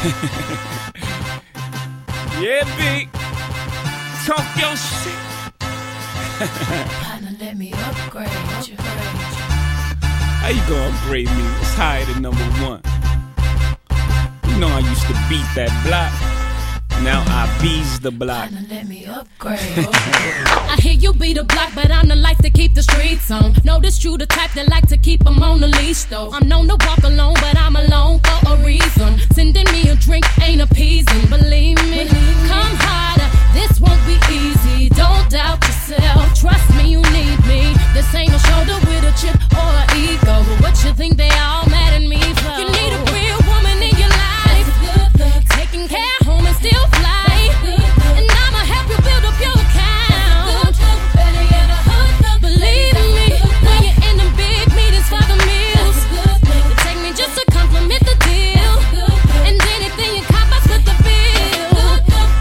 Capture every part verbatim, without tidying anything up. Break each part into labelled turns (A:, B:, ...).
A: Yeah, big. Talk your shit.
B: Partner, let me upgrade you.
A: How you gonna upgrade me? It's higher than number one. You know I used to beat that block. Now I bees the block.
B: Partner, let me upgrade.
C: I hear you be the block, but I'm the life to keep the streets on. Notice you the type that like to keep them on the leash, though. I'm known to walk alone, but I'm alone for a reason. Sending me a drink ain't appeasing, believe me. Come harder, this won't be easy. Don't doubt yourself, trust me, you need me. This ain't a shoulder with a chip or an ego, but what you think they all mad at me for? You need a real woman in your life, taking care home and still fly. And I'ma help you build up your account. Believe me, when you're in them big meetings for the meals, you take me just to compliment the deal. And anything you cop, I split the bill.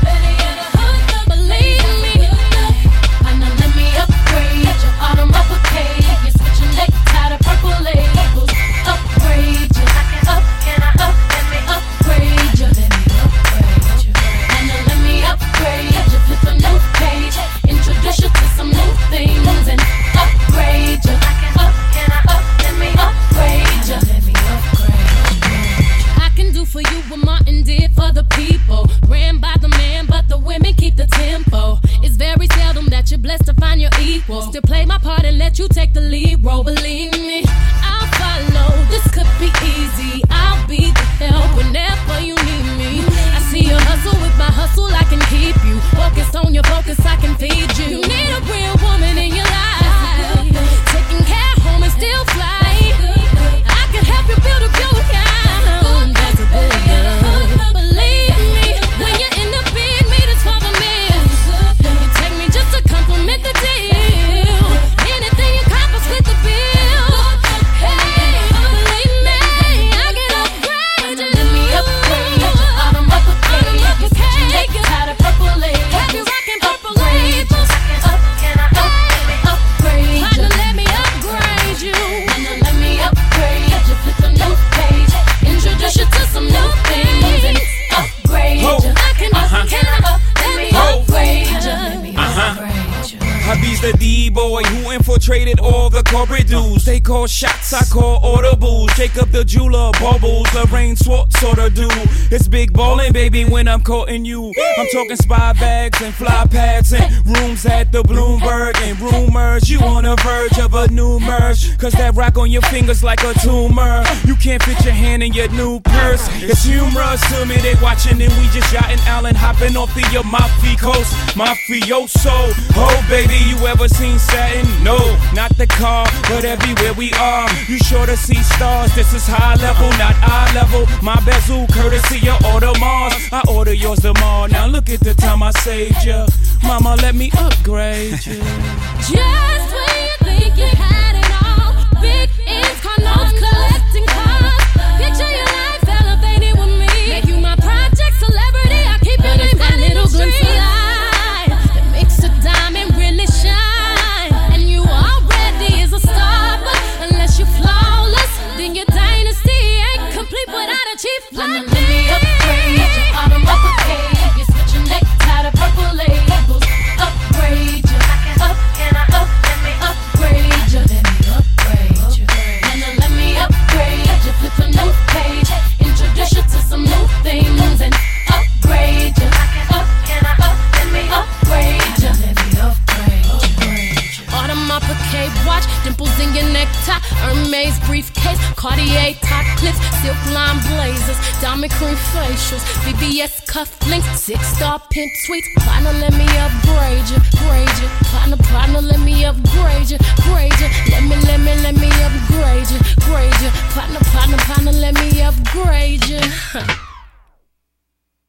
C: Believe me.
B: Partner, let me upgrade your autumn uppercase. You're switching necktie to purple labels. Upgrade you. Up, can I up? Let me upgrade you. Let me upgrade you. Partner, let me upgrade you. Flip a new page. Introduce you to some new things and upgrade you. Up, can I up? Let me upgrade you. Let me upgrade you.
C: I can do for you what Martin did for the people. Ran by the man, but the women keep the tempo. It's very seldom that you're blessed to find your equal. Still play my part and let you take the lead role. Believe me, I'll follow. This could be easy. I'll be the help whenever you need me. I see you hustle with my hustle. I can keep you focused on your focus. I can feed you. You need a real woman in your life, taking care home and still fly. I can help you build up your account. That's a billion. Believe me, when you're in the big meetings for the meals, you take me just to compliment the deal. Anything you cop, I split the bill. Hey, believe me, I can upgrade you.
B: Let me upgrade you. Autumn uppercase. You're switching necktie to purple labels.
C: Have you rocking purple
B: Upgrade you.
C: labels?
B: Up, can I up? Let me upgrade you.
C: Partner, let me upgrade you.
B: Partner, let me upgrade you. Flip a new page. Introduce you to some new things and upgrade
A: Ho.
B: you.
C: I can,
A: Uh-huh.
C: can I up?
B: Let me
A: Ho.
B: upgrade you. Let me
A: Uh-huh.
B: upgrade you.
A: Hubby's the D-boy who infiltrated all the corporate dudes. They call shots, I call audibles. Jacob the jeweler, bubbles, Lorraine Swartz sorta do. It's big ballin', baby, when I'm courting you. I'm talking spy bags and fly pads and rooms at the Bloomberg and rumors. You on the verge of a new merge, cause that rock on your fingers like a tumor. You can't fit your hand in your new purse. It's humorous to me, they watching and we just yachting Allen, hopping off the Amalfi Coast. Mafioso, oh baby, you ever seen satin? No, not the car, but everywhere we are. You sure to see stars, this is high level, not eye level. My bezel, courtesy of Audemars. I order yours tomorrow, now look at the time I saved ya. Mama, let me upgrade you.
C: Just when you think you had it all, big ends, car notes, collecting cars. Picture your life elevated with me. Make you my project celebrity. I keep your name high in the street. That makes a diamond really shine. And you already is a star, but unless you're flawless, then your dynasty ain't complete without a chief
B: Partner,
C: like
B: let me upgrade you. Autumn uppercase. You're switching necktie to purple labels. Upgrade you. Up, can I up? Let me upgrade you. Let me upgrade you. Partner, let me upgrade you. Flip a new page. Introduce you to some new things and upgrade you. Up, can I up? Let me upgrade you. Let me upgrade you.
C: Autumn uppercase watch, dimples in your necktie, Hermes briefcase, Cartier top clips, silk line blazers, diamond cream facials, V V S cufflinks, six star pimp suites. Partner, let me upgrade you, grade you. Partner, partner, let me upgrade you.